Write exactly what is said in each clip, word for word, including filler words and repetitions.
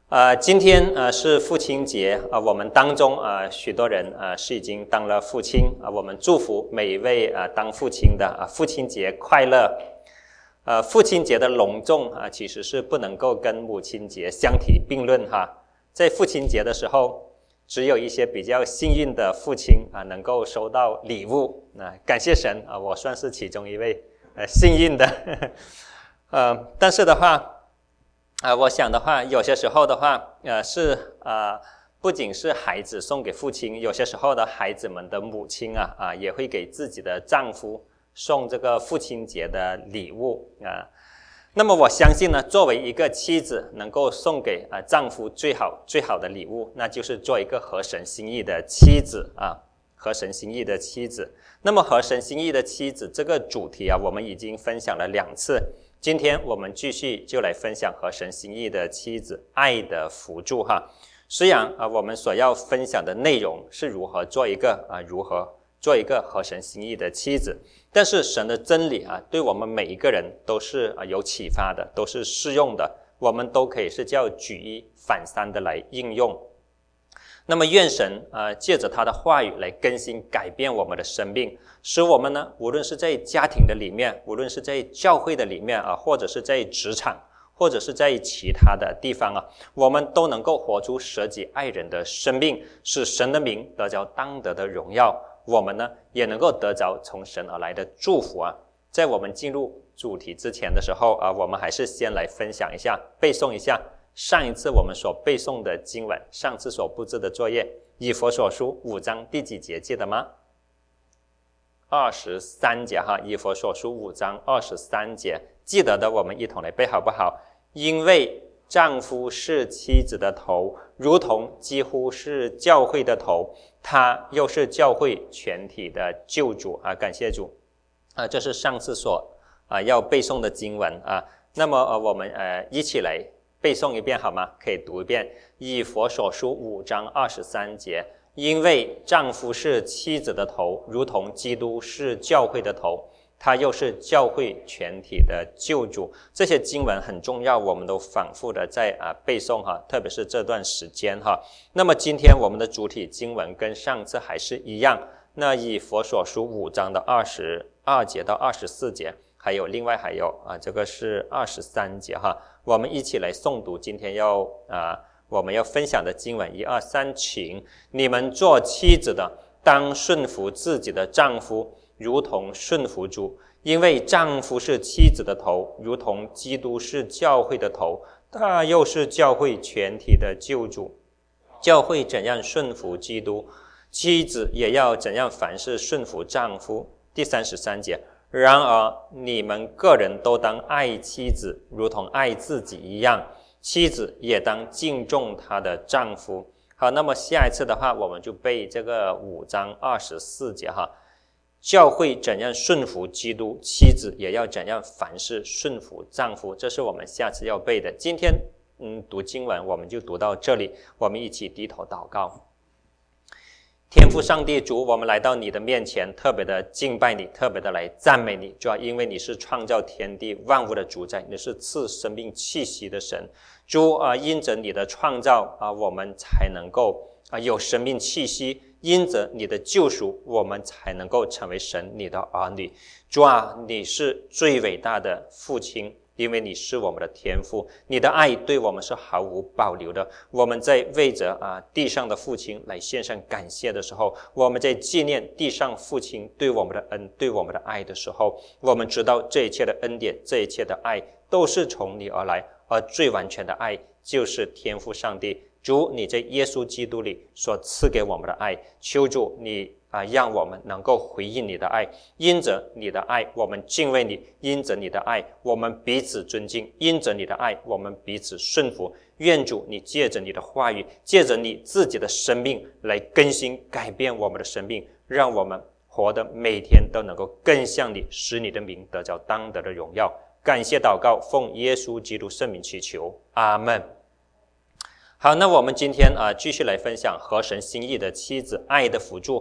呃，今天呃是父亲节啊、呃，我们当中啊、呃、许多人啊、呃、是已经当了父亲啊、呃，我们祝福每一位啊、呃、当父亲的啊、呃、父亲节快乐。呃，父亲节的隆重啊、呃，其实是不能够跟母亲节相提并论哈。在父亲节的时候，只有一些比较幸运的父亲啊、呃、能够收到礼物。那、呃、感谢神啊、呃，我算是其中一位呃幸运的。呵呵呃，但是的话。啊、呃，我想的话，有些时候的话，呃，是呃，不仅是孩子送给父亲，有些时候的孩子们的母亲啊，啊、呃，也会给自己的丈夫送这个父亲节的礼物啊、呃。那么我相信呢，作为一个妻子，能够送给啊、呃、丈夫最好最好的礼物，那就是做一个合神心意的妻子啊，合神心意的妻子。那么合神心意的妻子这个主题啊，我们已经分享了两次。今天我们继续就来分享合神心意的妻子爱的辅助哈。虽然啊、呃、我们所要分享的内容是如何做一个啊、呃、如何做一个合神心意的妻子，但是神的真理啊对我们每一个人都是啊、呃、有启发的，都是适用的，我们都可以是叫举一反三的来应用。那么愿神呃借着他的话语来更新改变我们的生命，使我们呢无论是在家庭的里面，无论是在教会的里面啊，或者是在职场，或者是在其他的地方啊，我们都能够活出舍己爱人的生命，使神的名得着当得的荣耀，我们呢也能够得着从神而来的祝福啊。在我们进入主题之前的时候啊，我们还是先来分享一下，背诵一下上一次我们所背诵的经文，上次所布置的作业，以弗所书五章第几节记得吗？二十三节哈，以弗所书五章二十三节，记得的我们一同来背好不好？因为丈夫是妻子的头，如同几乎是教会的头，他又是教会全体的救主啊！感谢主啊！这是上次所啊要背诵的经文啊。那么呃，我们呃一起来背诵一遍好吗？可以读一遍以弗所书五章二十三节，因为丈夫是妻子的头，如同基督是教会的头，他又是教会全体的救主。这些经文很重要，我们都反复的在啊背诵哈，特别是这段时间哈。那么今天我们的主体经文跟上次还是一样，那以弗所书五章的二十二节到二十四节，还有另外还有啊这个是二十三节哈。我们一起来诵读今天要啊、呃、我们要分享的经文，一二三，请你们做妻子的当顺服自己的丈夫，如同顺服主，因为丈夫是妻子的头，如同基督是教会的头，他又是教会全体的救主。教会怎样顺服基督，妻子也要怎样凡事顺服丈夫。第三十三节，然而你们个人都当爱妻子，如同爱自己一样，妻子也当敬重她的丈夫。好，那么下一次的话，我们就背这个五章二十四节哈。教会怎样顺服基督，妻子也要怎样凡事顺服丈夫，这是我们下次要背的。今天嗯，读经文我们就读到这里，我们一起低头祷告。天父上帝主，我们来到你的面前，特别的敬拜你，特别的来赞美你，主要因为你是创造天地万物的主宰，你是赐生命气息的神。主啊，因着你的创造啊，我们才能够啊有生命气息，因着你的救赎，我们才能够成为神你的儿女。主啊，你是最伟大的父亲，因为你是我们的天父，你的爱对我们是毫无保留的。我们在为着啊地上的父亲来献上感谢的时候，我们在纪念地上父亲对我们的恩，对我们的爱的时候，我们知道这一切的恩典，这一切的爱都是从你而来，而最完全的爱就是天父上帝。主，你在耶稣基督里所赐给我们的爱，求主你啊，让我们能够回应你的爱，因着你的爱我们敬畏你，因着你的爱我们彼此尊敬，因着你的爱我们彼此顺服。愿主你借着你的话语，借着你自己的生命来更新改变我们的生命，让我们活得每天都能够更像你，使你的名得着当得的荣耀。感谢祷告，奉耶稣基督圣名祈求，阿们。好，那我们今天啊继续来分享合神心意的妻子爱的辅助。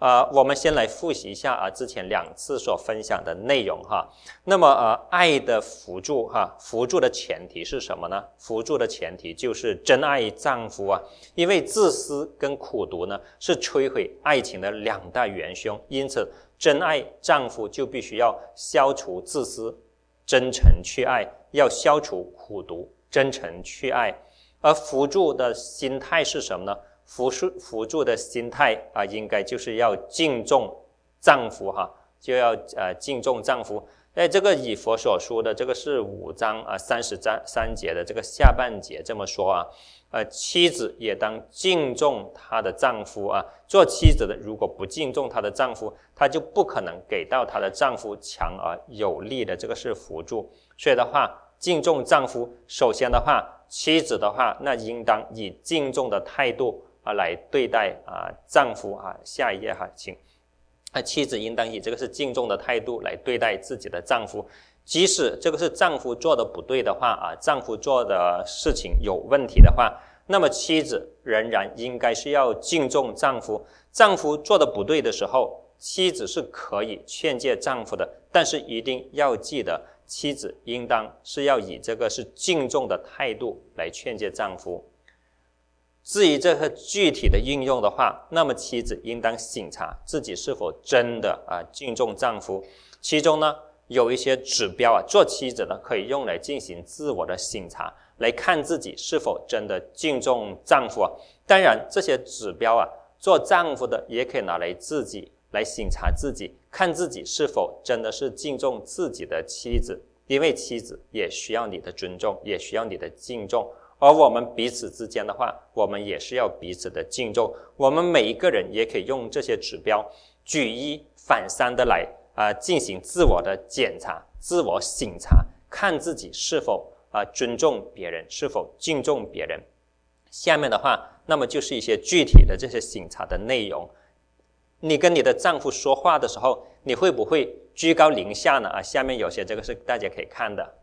呃，我们先来复习一下啊，之前两次所分享的内容哈。那么呃，爱的辅助哈，辅助的前提是什么呢？辅助的前提就是真爱丈夫啊，因为自私跟苦毒呢是摧毁爱情的两大元凶，因此真爱丈夫就必须要消除自私，真诚去爱，要消除苦毒，真诚去爱。而辅助的心态是什么呢？辅助辅助的心态啊，应该就是要敬重丈夫哈，就要呃敬重丈夫。哎，这个以佛所说的这个是五章啊三十三节的这个下半节这么说啊，呃妻子也当敬重她的丈夫啊，做妻子的如果不敬重她的丈夫，她就不可能给到她的丈夫强而有力的这个是辅助。所以的话，敬重丈夫，首先的话，妻子的话，那应当以敬重的态度啊来对待啊丈夫啊。下一页哈，请。啊，妻子应当以这个是敬重的态度来对待自己的丈夫，即使这个是丈夫做的不对的话啊，丈夫做的事情有问题的话，那么妻子仍然应该是要敬重丈夫。丈夫做的不对的时候，妻子是可以劝诫丈夫的，但是一定要记得，妻子应当是要以这个是敬重的态度来劝诫丈夫。至于这个具体的应用的话，那么妻子应当省察自己是否真的啊敬重丈夫。其中呢有一些指标啊，做妻子的可以用来进行自我的省察，来看自己是否真的敬重丈夫啊。当然这些指标啊，做丈夫的也可以拿来自己来省察自己，看自己是否真的是敬重自己的妻子，因为妻子也需要你的尊重，也需要你的敬重。而我们彼此之间的话，我们也是要彼此的敬重。我们每一个人也可以用这些指标举一反三的来啊、呃、进行自我的检查、自我省察，看自己是否啊、呃、尊重别人，是否敬重别人。下面的话，那么就是一些具体的这些省察的内容。你跟你的丈夫说话的时候，你会不会居高临下呢？啊，下面有些这个是大家可以看的。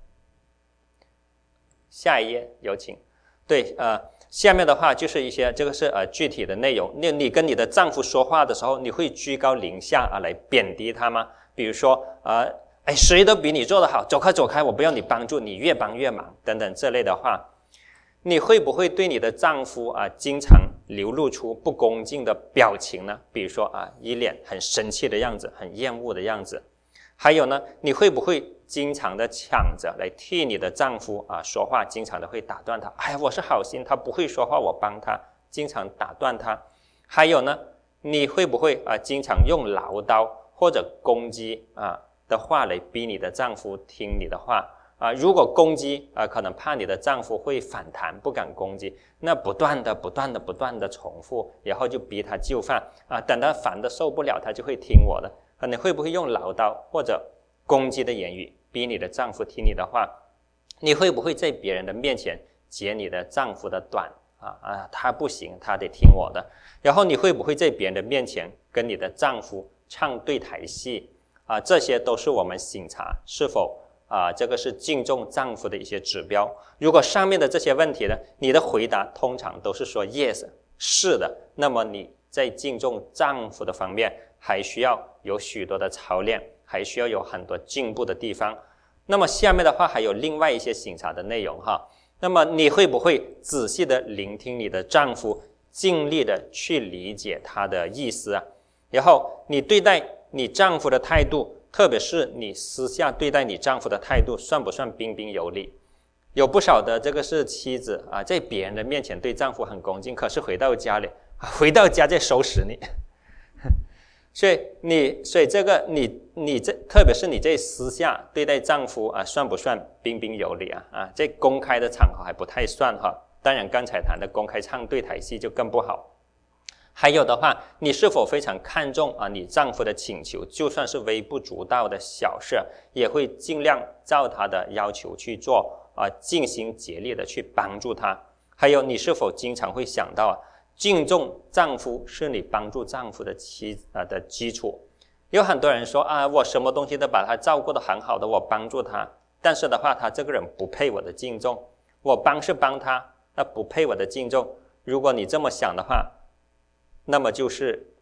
下一页有请。对，呃，下面的话就是一些这个是呃具体的内容。你你跟你的丈夫说话的时候，你会居高临下啊来贬低他吗？比如说，呃，哎，谁都比你做得好，走开走开，我不要你帮助，你越帮越忙等等这类的话，你会不会对你的丈夫啊经常流露出不恭敬的表情呢？比如说啊，一脸很生气的样子，很厌恶的样子。还有呢，你会不会经常的抢着来替你的丈夫啊说话，经常的会打断他？哎呀，我是好心，他不会说话，我帮他，经常打断他。还有呢，你会不会啊经常用唠叨或者攻击啊的话来逼你的丈夫听你的话啊？如果攻击啊，可能怕你的丈夫会反弹，不敢攻击，那不断的、不断的、不断的重复，然后就逼他就范啊，等他烦的受不了，他就会听我的。你会不会用唠叨或者攻击的言语逼你的丈夫听你的话？你会不会在别人的面前截你的丈夫的短啊啊，他不行，他得听我的。然后你会不会在别人的面前跟你的丈夫唱对台戏啊？这些都是我们省察是否啊这个是敬重丈夫的一些指标。如果上面的这些问题呢，你的回答通常都是说 yes 是的，那么你在敬重丈夫的方面还需要有许多的操练，还需要有很多进步的地方。那么下面的话还有另外一些省察的内容哈。那么你会不会仔细的聆听你的丈夫，尽力的去理解他的意思啊？然后你对待你丈夫的态度，特别是你私下对待你丈夫的态度，算不算彬彬有礼？有不少的这个是妻子啊，在别人的面前对丈夫很恭敬，可是回到家里，回到家再收拾你。所以你，所以这个你你这，特别是你在私下对待丈夫啊，算不算彬彬有礼啊？啊，在公开的场合还不太算哈。当然，刚才谈的公开唱对台戏就更不好。还有的话，你是否非常看重啊你丈夫的请求，就算是微不足道的小事，也会尽量照他的要求去做啊，尽心竭力的去帮助他。还有，你是否经常会想到啊？敬重丈夫是你帮助丈夫的基啊的基础。有很多人说啊，我什么东西都把他照顾得很好的，我帮助他，但是的话，他这个人不配我的敬重。我帮是帮他，那不配我的敬重。如果你这么想的话，那么就是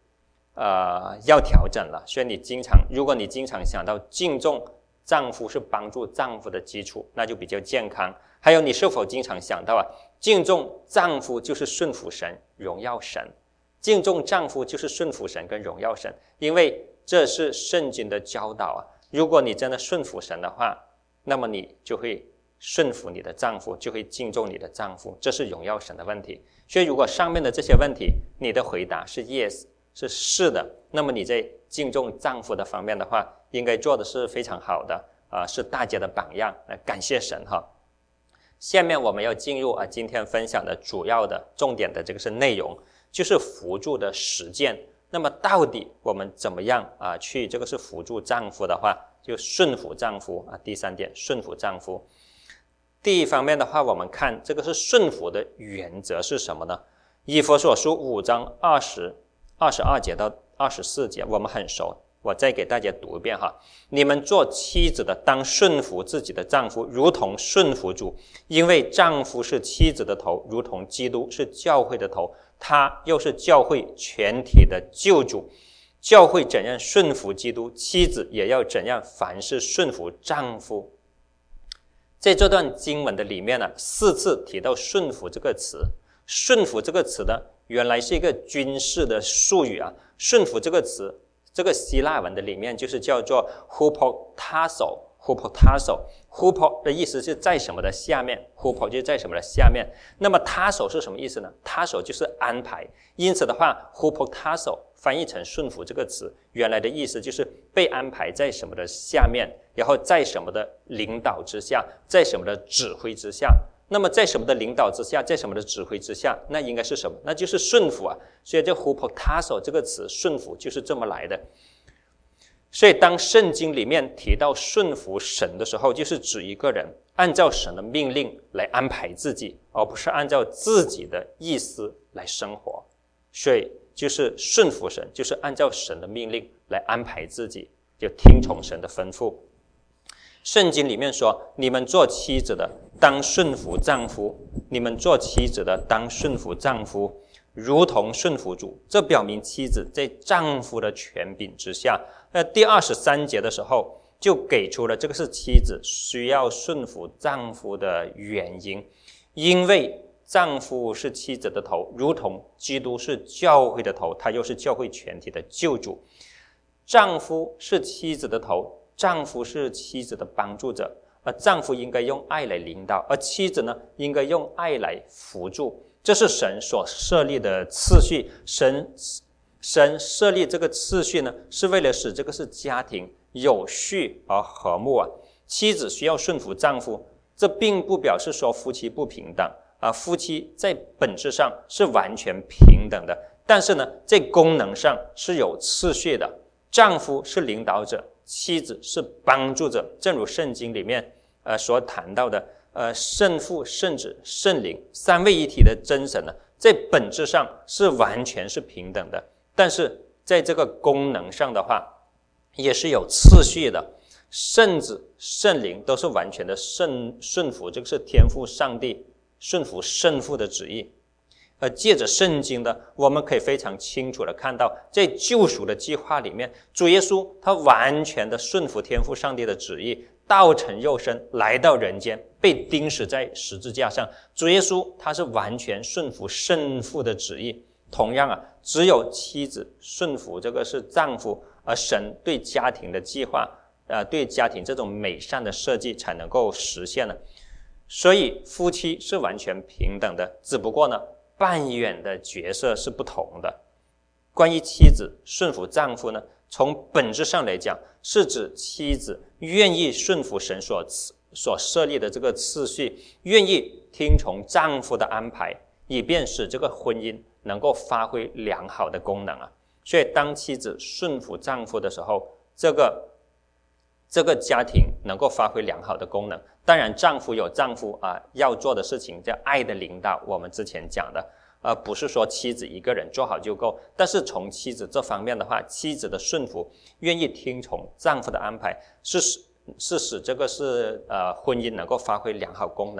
呃要调整了。所以你经常，如果你经常想到敬重丈夫是帮助丈夫的基础，那就比较健康。还有你是否经常想到啊，敬重丈夫就是顺服神，荣耀神。敬重丈夫就是顺服神跟荣耀神，因为这是圣经的教导啊。如果你真的顺服神的话，那么你就会顺服你的丈夫，就会敬重你的丈夫，这是荣耀神的问题。所以如果上面的这些问题你的回答是 yes， 是是的，那么你在敬重丈夫的方面的话，应该做的是非常好的，呃、是大家的榜样，呃、感谢神哈。下面我们要进入啊今天分享的主要的重点的这个是内容，就是扶助的实践。那么到底我们怎么样啊去这个是扶助丈夫的话，就顺服丈夫啊。第三点，顺服丈夫。第一方面的话，我们看这个是顺服的原则是什么呢？以弗所书五章二十、二十二节到二十四节，我们很熟，我再给大家读一遍哈。你们做妻子的，当顺服自己的丈夫，如同顺服主，因为丈夫是妻子的头，如同基督是教会的头，他又是教会全体的救主。教会怎样顺服基督，妻子也要怎样凡事顺服丈夫。在这段经文的里面呢，四次提到顺服这个词。顺服这个词呢，原来是一个军事的术语啊。顺服这个词，这个希腊文的里面就是叫做 hupotasso hupotasso hupo 的意思是在什么的下面， hupo 就是在什么的下面。那么 tasso 是什么意思呢？ tasso 就是安排。因此的话 hupotasso 翻译成顺服这个词，原来的意思就是被安排在什么的下面，然后在什么的领导之下，在什么的指挥之下。那么在什么的领导之下，在什么的指挥之下，那应该是什么？那就是顺服啊。所以这 hupotasso 这个词，顺服就是这么来的。所以当圣经里面提到顺服神的时候，就是指一个人按照神的命令来安排自己，而不是按照自己的意思来生活。所以就是顺服神，就是按照神的命令来安排自己，就听从神的吩咐。圣经里面说，你们做妻子的当顺服丈夫，你们做妻子的当顺服丈夫，如同顺服主。这表明妻子在丈夫的权柄之下。那第二十三节的时候就给出了这个是妻子需要顺服丈夫的原因，因为丈夫是妻子的头，如同基督是教会的头，他又是教会全体的救主。丈夫是妻子的头，丈夫是妻子的帮助者，而丈夫应该用爱来领导，而妻子呢，应该用爱来辅助。这是神所设立的次序。神神设立这个次序呢，是为了使这个是家庭有序而和睦啊。妻子需要顺服丈夫，这并不表示说夫妻不平等啊，夫妻在本质上是完全平等的，但是呢，在功能上是有次序的。丈夫是领导者，妻子是帮助者，正如圣经里面呃所谈到的，呃圣父、圣子、圣灵三位一体的真神呢，在本质上是完全是平等的，但是在这个功能上的话，也是有次序的。圣子、圣灵都是完全的顺顺服，这个是天父上帝顺服圣父的旨意。而借着圣经呢，我们可以非常清楚的看到，在救赎的计划里面，主耶稣他完全的顺服天父上帝的旨意，道成肉身来到人间，被钉死在十字架上。主耶稣他是完全顺服圣父的旨意。同样啊，只有妻子顺服这个是丈夫，而神对家庭的计划，呃，对家庭这种美善的设计才能够实现呢。所以夫妻是完全平等的，只不过呢，扮演的角色是不同的。关于妻子顺服丈夫呢，从本质上来讲，是指妻子愿意顺服神所所设立的这个次序，愿意听从丈夫的安排，以便使这个婚姻能够发挥良好的功能啊。所以当妻子顺服丈夫的时候，这个这个家庭能够发挥良好的功能。当然丈夫有丈夫啊、呃、要做的事情，叫爱的领导，我们之前讲的，而、呃、不是说妻子一个人做好就够。但是从妻子这方面的话，妻子的顺服，愿意听从丈夫的安排，是是使这个是呃婚姻能够发挥良好功能的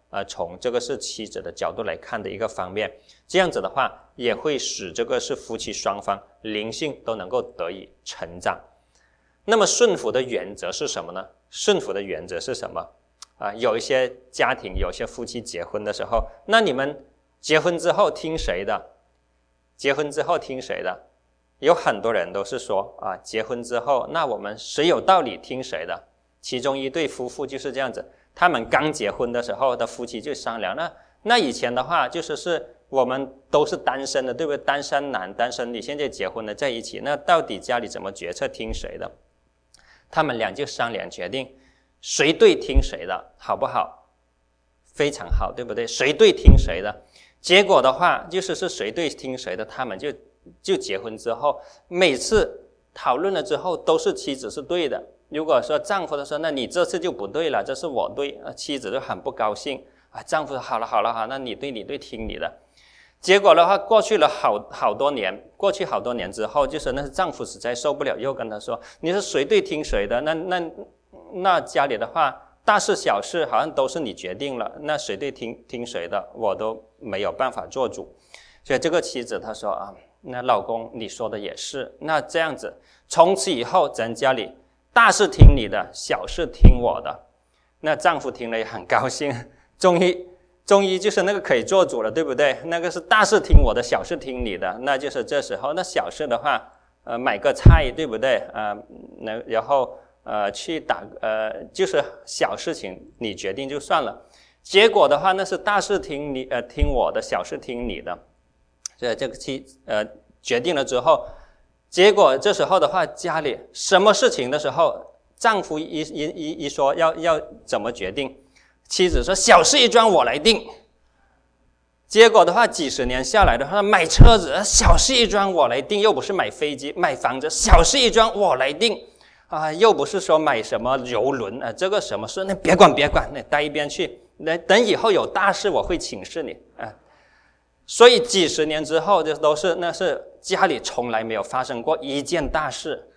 呃，从这个是妻子的角度来看的一个方面，这样子的话也会使这个是夫妻双方灵性都能够得以成长。那么顺服的原则是什么呢？顺服的原则是什么啊？有一些家庭，有些夫妻结婚的时候，那你们结婚之后听谁的？结婚之后听谁的？有很多人都是说啊，结婚之后，那我们谁有道理听谁的？其中一对夫妇就是这样子，他们刚结婚的时候的夫妻就商量，那那以前的话就是是我们都是单身的，对不对？单身男单身女，现在结婚了在一起，那到底家里怎么决策听谁的？他们俩就商量决定谁对听谁的，好不好？非常好，对不对？谁对听谁的，结果的话就是是谁对听谁的，他们就就结婚之后每次讨论了之后都是妻子是对的。如果说丈夫的说，那你这次就不对了，这是我对，妻子就很不高兴啊。丈夫说好了好了好，那你对你对听你的。结果的话，过去了好好多年，过去好多年之后，就是那丈夫实在受不了，又跟他说，你是谁对听谁的？那那那家里的话，大事小事好像都是你决定了，那谁对听听谁的，我都没有办法做主。所以这个妻子她说啊，那老公你说的也是，那这样子，从此以后咱家里大事听你的，小事听我的。那丈夫听了也很高兴，终于终于就是那个可以做主了，对不对？那个是大事听我的，小事听你的，那就是这时候那小事的话，呃，买个菜，对不对？呃，那然后呃去打呃就是小事情你决定就算了。结果的话，那是大事听你呃听我的，小事听你的。所以这个妻呃决定了之后。结果这时候的话，家里什么事情的时候，丈夫一一一一说要要怎么决定，妻子说小事一桩我来定。结果的话，几十年下来的话，买车子小事一桩我来定，又不是买飞机买房子，小事一桩我来定啊，又不是说买什么邮轮啊，这个什么事那别管别管，那带一边去，那等以后有大事我会请示你啊。所以几十年之后，这都是那是家里从来没有发生过一件大事。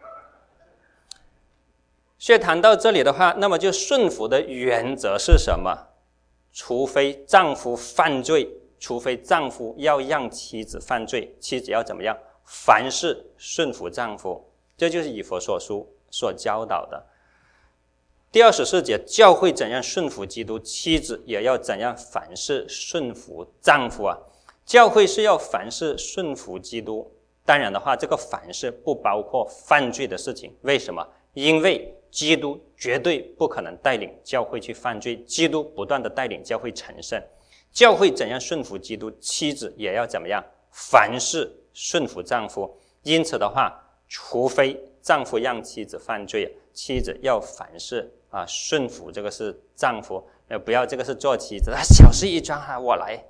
所以谈到这里的话，那么就顺服的原则是什么？除非丈夫犯罪，除非丈夫要让妻子犯罪，妻子要怎么样？凡事顺服丈夫，这就是以弗所书所教导的。第二十四节，教会怎样顺服基督，妻子也要怎样凡事顺服丈夫啊。教会是要凡事顺服基督，当然的话，这个凡事不包括犯罪的事情。为什么？因为基督绝对不可能带领教会去犯罪，基督不断的带领教会成圣。教会怎样顺服基督，妻子也要怎么样凡事顺服丈夫。因此的话，除非丈夫让妻子犯罪，妻子要凡事啊顺服这个是丈夫，呃不要这个是做妻子，啊小事一桩啊我来。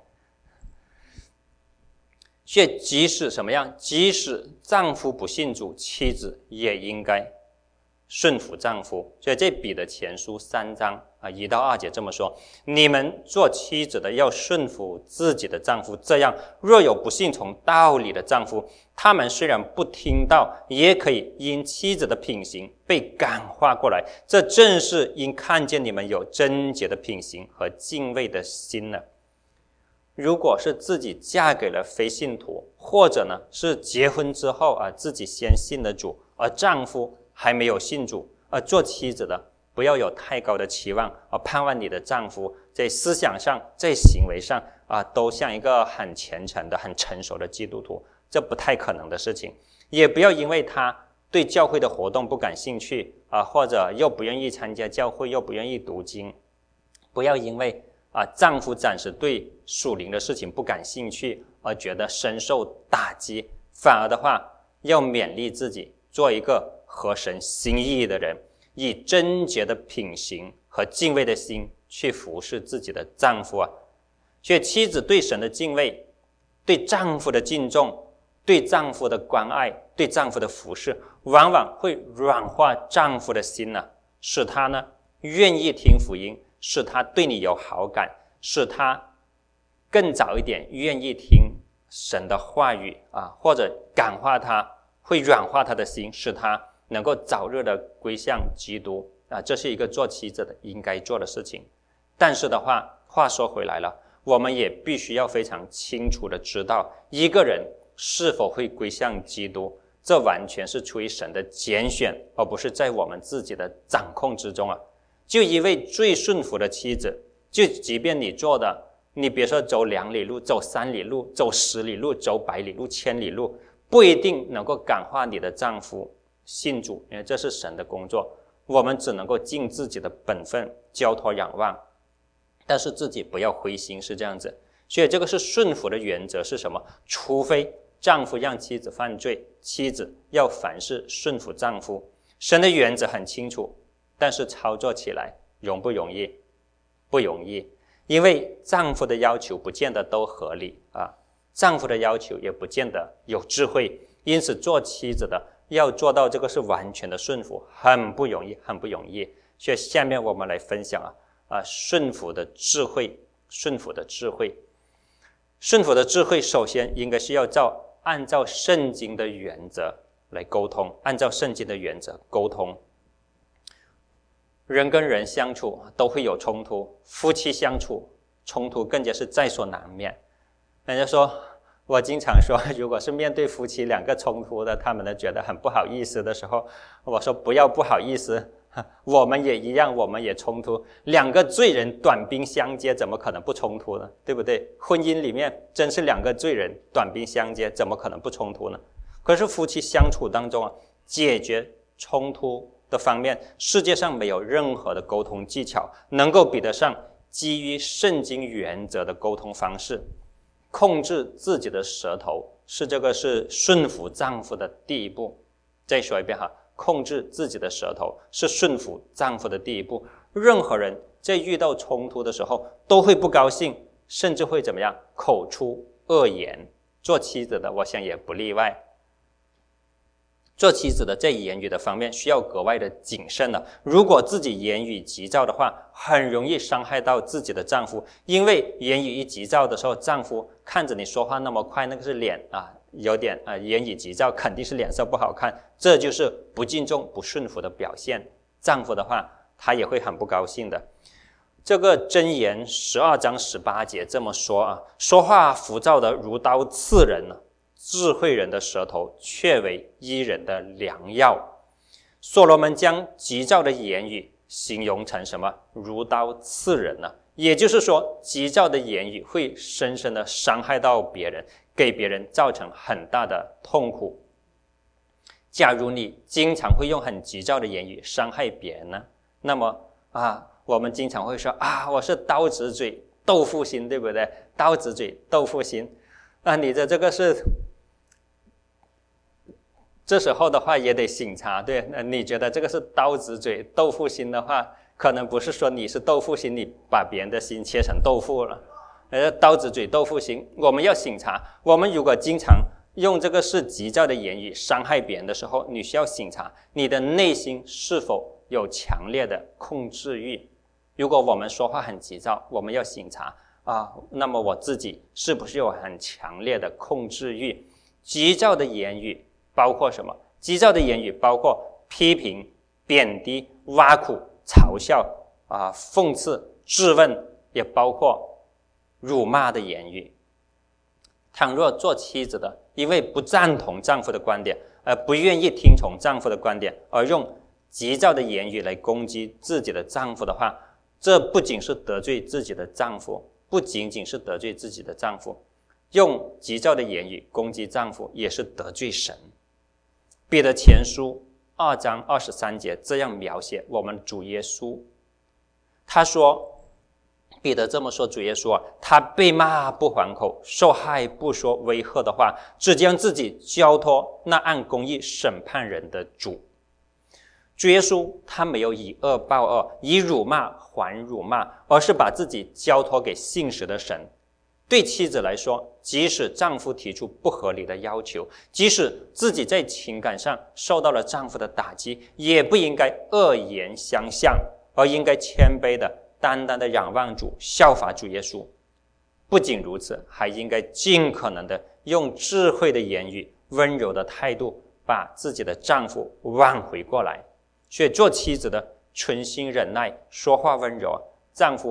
所以即使什么样，即使丈夫不信主，妻子也应该顺服丈夫。所以这彼得前书三章啊一到二节这么说：你们做妻子的要顺服自己的丈夫，这样若有不信从道理的丈夫，他们虽然不听道，也可以因妻子的品行被感化过来。这正是因看见你们有贞洁的品行和敬畏的心呢。如果是自己嫁给了非信徒，或者呢是结婚之后啊自己先信了主，而丈夫还没有信主，而做妻子的不要有太高的期望，而盼望你的丈夫在思想上在行为上啊都像一个很虔诚的很成熟的基督徒，这不太可能的事情。也不要因为他对教会的活动不感兴趣啊，或者又不愿意参加教会，又不愿意读经，不要因为啊，丈夫暂时对属灵的事情不感兴趣而觉得深受打击，反而的话要勉励自己做一个合神心意的人，以贞洁的品行和敬畏的心去服侍自己的丈夫啊。所以妻子对神的敬畏，对丈夫的敬重，对丈夫的关爱，对丈夫的服侍，往往会软化丈夫的心呢、啊，使他呢愿意听福音，使他对你有好感，使他更早一点愿意听神的话语啊，或者感化他，会软化他的心，使他能够早日的归向基督啊，这是一个做妻子的应该做的事情。但是的话， 话说回来了，我们也必须要非常清楚的知道，一个人是否会归向基督，这完全是出于神的拣选，而不是在我们自己的掌控之中啊。就一位最顺服的妻子，就即便你做的，你别说走两里路，走三里路，走十里路，走百里路，千里路，不一定能够感化你的丈夫信主，因为这是神的工作，我们只能够尽自己的本分，交托仰望，但是自己不要灰心，是这样子。所以这个是顺服的原则是什么？除非丈夫让妻子犯罪，妻子要凡事顺服丈夫。神的原则很清楚，但是操作起来容不容易？不容易，因为丈夫的要求不见得都合理啊，丈夫的要求也不见得有智慧，因此做妻子的要做到这个是完全的顺服，很不容易，很不容易。所以下面我们来分享啊，啊顺服的智慧，顺服的智慧。顺服的智慧首先应该是要照按照圣经的原则来沟通，按照圣经的原则沟通。人跟人相处都会有冲突，夫妻相处冲突更加是在所难免。人家说，我经常说，如果是面对夫妻两个冲突的，他们呢觉得很不好意思的时候，我说不要不好意思，我们也一样，我们也冲突。两个罪人短兵相接，怎么可能不冲突呢？对不对？婚姻里面真是两个罪人短兵相接，怎么可能不冲突呢？可是夫妻相处当中啊，解决冲突的方面，世界上没有任何的沟通技巧能够比得上基于圣经原则的沟通方式。控制自己的舌头是这个是顺服丈夫的第一步。再说一遍哈，控制自己的舌头是顺服丈夫的第一步。任何人在遇到冲突的时候都会不高兴，甚至会怎么样？口出恶言。做妻子的我想也不例外。做妻子的在言语的方面需要格外的谨慎了。如果自己言语急躁的话，很容易伤害到自己的丈夫，因为言语一急躁的时候，丈夫看着你说话那么快，那个是脸啊有点啊言语急躁，肯定是脸色不好看，这就是不敬重、不顺服的表现。丈夫的话，他也会很不高兴的。这个箴言十二章十八节这么说啊，说话浮躁的如刀刺人，智慧人的舌头却为医人的良药。所罗门将急躁的言语形容成什么？如刀刺人呢？也就是说，急躁的言语会深深的伤害到别人，给别人造成很大的痛苦。假如你经常会用很急躁的言语伤害别人呢，那么啊，我们经常会说啊，我是刀子嘴豆腐心，对不对？刀子嘴豆腐心啊，你的这个是。这时候的话也得醒察，对，那你觉得这个是刀子嘴豆腐心的话，可能不是说你是豆腐心，你把别人的心切成豆腐了。呃，刀子嘴豆腐心，我们要醒察。我们如果经常用这个是急躁的言语伤害别人的时候，你需要醒察你的内心是否有强烈的控制欲。如果我们说话很急躁，我们要醒察啊，那么我自己是不是有很强烈的控制欲？急躁的言语包括什么？急躁的言语包括批评、贬低、挖苦、嘲笑、啊、讽刺、质问，也包括辱骂的言语。倘若做妻子的因为不赞同丈夫的观点，而不愿意听从丈夫的观点，而用急躁的言语来攻击自己的丈夫的话，这不仅是得罪自己的丈夫，不仅仅是得罪自己的丈夫，用急躁的言语攻击丈夫也是得罪神。彼得前书二章二十三节这样描写我们主耶稣，他说，彼得这么说，主耶稣啊，他被骂不还口，受害不说威吓的话，只将自己交托那按公义审判人的主。主耶稣他没有以恶报恶，以辱骂还辱骂，而是把自己交托给信实的神。对妻子来说，即使丈夫提出不合理的要求，即使自己在情感上受到了丈夫的打击，也不应该恶言相向，而应该谦卑的单单的仰望主，效法主耶稣。不仅如此，还应该尽可能的用智慧的言语、温柔的态度，把自己的丈夫挽回过来。所以做妻子的存心忍耐，说话温柔，丈夫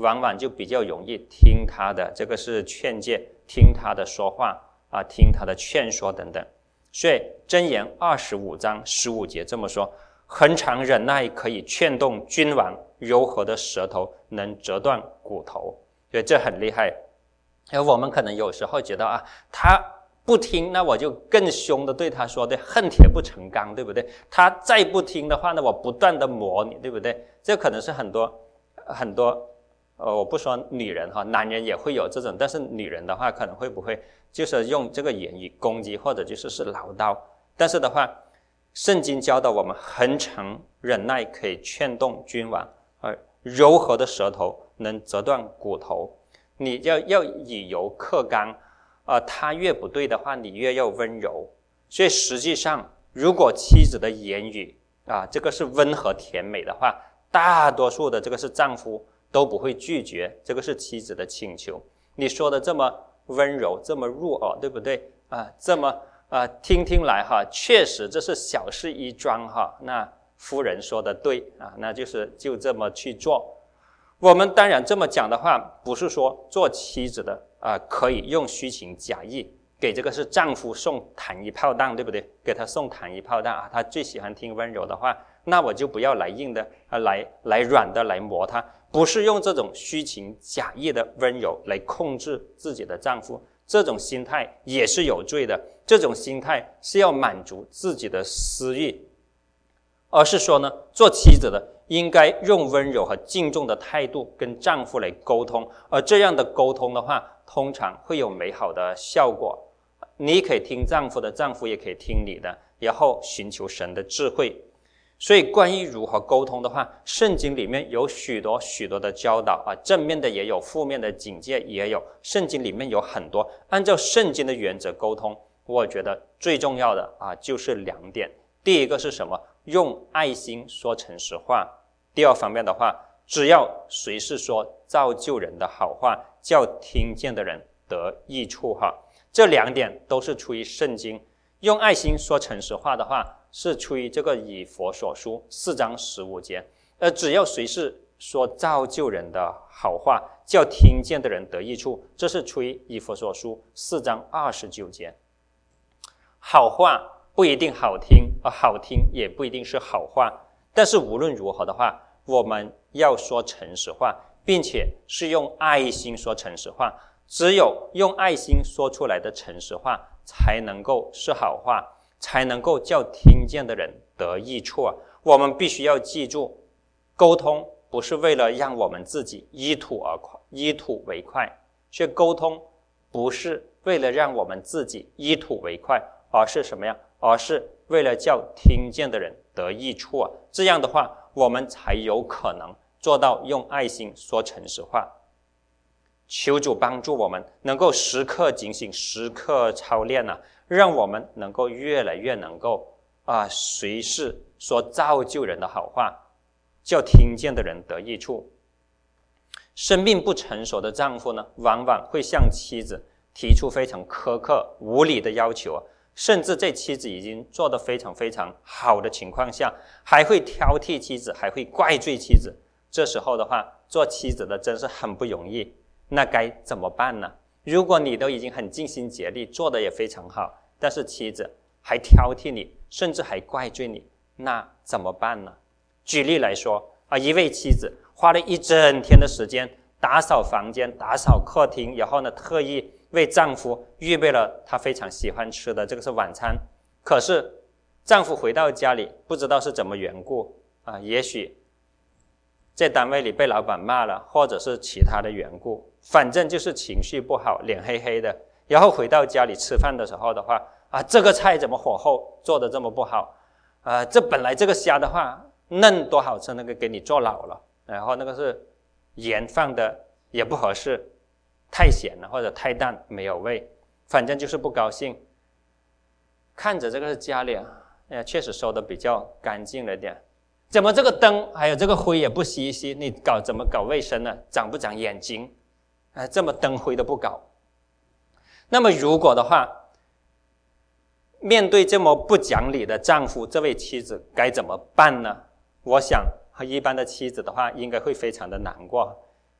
往往就比较容易听他的，这个是劝诫，听他的说话啊，听他的劝说等等。所以箴言二十五章十五节这么说：恒常忍耐可以劝动君王，柔和的舌头能折断骨头。所以这很厉害。而我们可能有时候觉得啊，他不听，那我就更凶的对他说，对，恨铁不成钢，对不对？他再不听的话呢，我不断的磨你，对不对？这可能是很多很多呃，我不说女人哈，男人也会有这种，但是女人的话可能会不会就是用这个言语攻击，或者就是是唠叨。但是的话，圣经教导我们，恒常忍耐可以劝动君王，而柔和的舌头能折断骨头。你要要以柔克刚，呃，他越不对的话，你越要温柔。所以实际上，如果妻子的言语啊，这个是温和甜美的话，大多数的这个是丈夫都不会拒绝，这个是妻子的请求。你说的这么温柔，这么入耳，对不对啊？这么啊，听听来哈，确实这是小事一桩哈。那夫人说的对啊，那就是就这么去做。我们当然这么讲的话，不是说做妻子的啊、呃、可以用虚情假意给这个是丈夫送糖衣炮弹，对不对？给他送糖衣炮弹啊，他最喜欢听温柔的话，那我就不要来硬的啊，来来软的来磨他，不是用这种虚情假意的温柔来控制自己的丈夫，这种心态也是有罪的。这种心态是要满足自己的私欲，而是说呢，做妻子的应该用温柔和敬重的态度跟丈夫来沟通，而这样的沟通的话，通常会有美好的效果。你可以听丈夫的，丈夫也可以听你的，然后寻求神的智慧。所以关于如何沟通的话，圣经里面有许多许多的教导啊，正面的也有，负面的警戒也有，圣经里面有很多。按照圣经的原则沟通，我觉得最重要的啊就是两点。第一个是什么？用爱心说诚实话。第二方面的话，只要随时说造就人的好话，叫听见的人得益处哈。这两点都是出于圣经。用爱心说诚实话的话，是出于这个以弗所书四章十五节。而只要随时说造就人的好话，叫听见的人得益处，这是出于以弗所书四章二十九节。好话不一定好听，而好听也不一定是好话。但是无论如何的话，我们要说诚实话，并且是用爱心说诚实话。只有用爱心说出来的诚实话，才能够是好话，才能够叫听见的人得益处啊！我们必须要记住，沟通不是为了让我们自己依土而快，依土为快，所以沟通不是为了让我们自己依土为快，而是什么呀？而是为了叫听见的人得益处啊！这样的话，我们才有可能做到用爱心说诚实话。求主帮助我们能够时刻警醒，时刻操练啊，让我们能够越来越能够啊，随时说造就人的好话，叫听见的人得益处。生命不成熟的丈夫呢，往往会向妻子提出非常苛刻无理的要求啊，甚至这妻子已经做得非常非常好的情况下，还会挑剔妻子，还会怪罪妻子。这时候的话，做妻子的真是很不容易。那该怎么办呢？如果你都已经很尽心竭力，做得也非常好，但是妻子还挑剔你，甚至还怪罪你，那怎么办呢？举例来说啊，一位妻子花了一整天的时间打扫房间，打扫客厅，然后呢，特意为丈夫预备了他非常喜欢吃的这个是晚餐。可是丈夫回到家里，不知道是怎么缘故啊，也许在单位里被老板骂了，或者是其他的缘故，反正就是情绪不好，脸黑黑的。然后回到家里吃饭的时候的话，啊，这个菜怎么火候做得这么不好？啊，这本来这个虾的话嫩多好吃，那个给你做老了，然后那个是盐放的也不合适，太咸了或者太淡没有味，反正就是不高兴。看着这个家里啊，确实收的比较干净了点。怎么这个灯还有这个灰也不吸一吸？你搞怎么搞卫生呢？长不长眼睛？啊，这么灯灰都不搞。那么如果的话，面对这么不讲理的丈夫，这位妻子该怎么办呢？我想和一般的妻子的话，应该会非常的难过。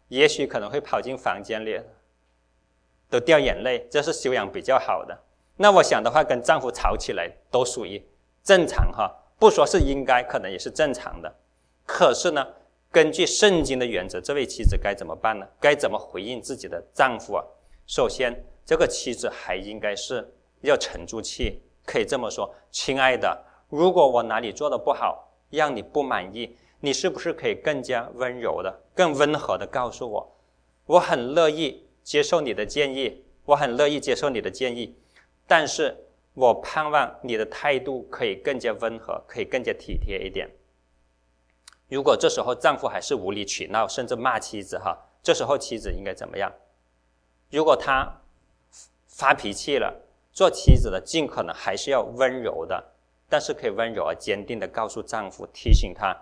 也许可能会跑进房间里都掉眼泪，这是修养比较好的。那我想的话，跟丈夫吵起来都属于正常哈，不说是应该，可能也是正常的。可是呢，根据圣经的原则，这位妻子该怎么办呢？该怎么回应自己的丈夫啊？首先，这个妻子还应该是要沉住气，可以这么说：亲爱的，如果我哪里做的不好，让你不满意，你是不是可以更加温柔的、更温和的告诉我？我很乐意接受你的建议，我很乐意接受你的建议，但是我盼望你的态度可以更加温和，可以更加体贴一点。如果这时候丈夫还是无理取闹，甚至骂妻子哈，这时候妻子应该怎么样？如果他发脾气了，做妻子的尽可能还是要温柔的，但是可以温柔而坚定的告诉丈夫，提醒他，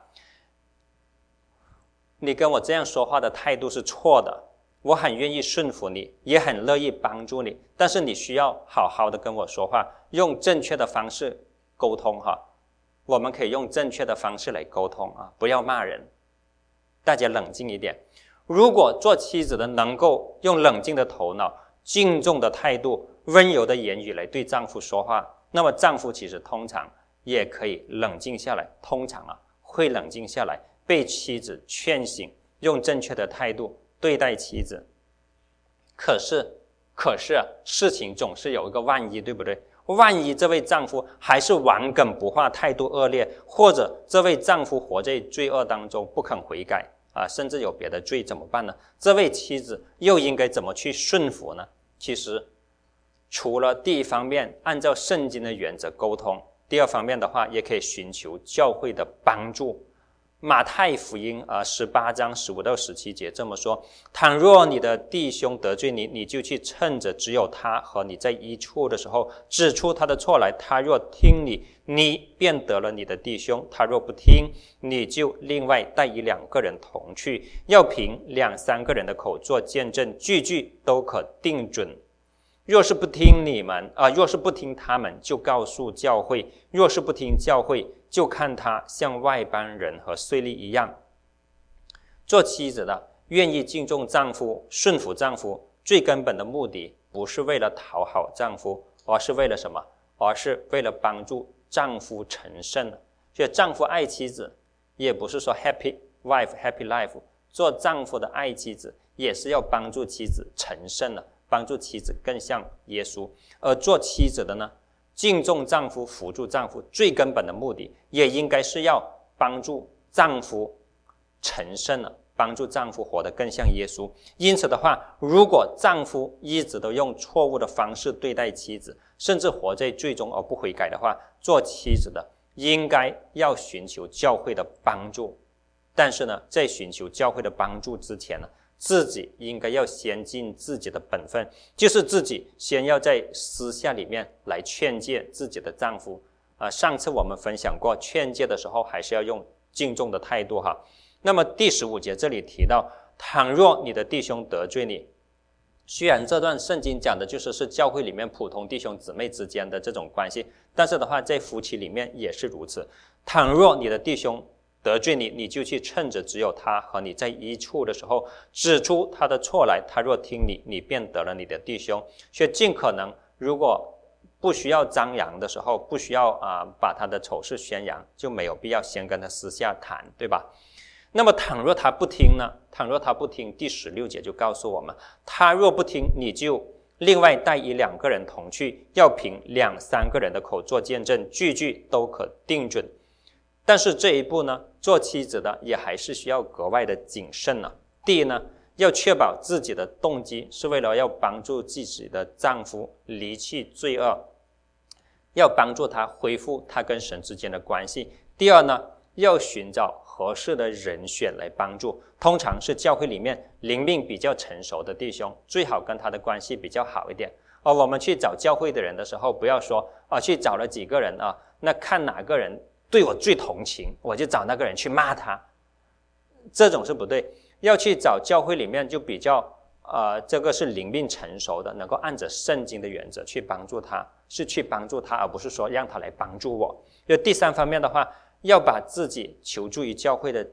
你跟我这样说话的态度是错的，我很愿意顺服你，也很乐意帮助你，但是你需要好好的跟我说话，用正确的方式沟通哈。我们可以用正确的方式来沟通啊，不要骂人，大家冷静一点。如果做妻子的能够用冷静的头脑、敬重的态度、温柔的言语来对丈夫说话，那么丈夫其实通常也可以冷静下来，通常啊会冷静下来，被妻子劝醒，用正确的态度对待妻子。可是，可是啊，事情总是有一个万一，对不对？万一这位丈夫还是顽梗不化，态度恶劣，或者这位丈夫活在罪恶当中不肯悔改啊，甚至有别的罪，怎么办呢？这位妻子又应该怎么去顺服呢？其实除了第一方面按照圣经的原则沟通，第二方面的话也可以寻求教会的帮助。马太福音啊十八章十五到十七节这么说：倘若你的弟兄得罪你，你就去趁着只有他和你在一处的时候，指出他的错来。他若听你，你便得了你的弟兄；他若不听，你就另外带一两个人同去，要凭两三个人的口做见证，句句都可定准。若是不听你们啊，若是不听他们，就告诉教会；若是不听教会，就看他像外邦人和税吏一样。做妻子的愿意敬重丈夫、顺服丈夫，最根本的目的不是为了讨好丈夫，而是为了什么？而是为了帮助丈夫成圣。所以丈夫爱妻子，也不是说 happy wife happy life， 做丈夫的爱妻子也是要帮助妻子成圣了，帮助妻子更像耶稣。而做妻子的呢，敬重丈夫、辅助丈夫，最根本的目的也应该是要帮助丈夫成圣了，帮助丈夫活得更像耶稣。因此的话，如果丈夫一直都用错误的方式对待妻子，甚至活在罪中而不悔改的话，做妻子的应该要寻求教会的帮助。但是呢，在寻求教会的帮助之前呢，自己应该要先尽自己的本分，就是自己先要在私下里面来劝诫自己的丈夫。啊，上次我们分享过，劝诫的时候还是要用敬重的态度哈。那么第十五节这里提到，倘若你的弟兄得罪你，虽然这段圣经讲的就是是教会里面普通弟兄姊妹之间的这种关系，但是的话在夫妻里面也是如此。倘若你的弟兄得罪你，你就去趁着只有他和你在一处的时候，指出他的错来。他若听你，你便得了你的弟兄。所以尽可能，如果不需要张扬的时候，不需要啊、呃、把他的丑事宣扬，就没有必要先跟他私下谈，对吧？那么倘若他不听呢？倘若他不听，第十六节就告诉我们，他若不听，你就另外带一两个人同去，要凭两三个人的口做见证，句句都可定准。但是这一步呢，做妻子的也还是需要格外的谨慎了。第一呢，要确保自己的动机是为了要帮助自己的丈夫离弃罪恶，要帮助他恢复他跟神之间的关系。第二呢，要寻找合适的人选来帮助，通常是教会里面灵命比较成熟的弟兄，最好跟他的关系比较好一点。而我们去找教会的人的时候，不要说啊，去找了几个人啊，那看哪个人对我最同情，我就找那个人去骂他，这种是不对。要去找教会里面就比较呃，这个是灵命成熟的，能够按着圣经的原则去帮助他，是去帮助他，而不是说让他来帮助我。就第三方面的话，要把自己求助于教会的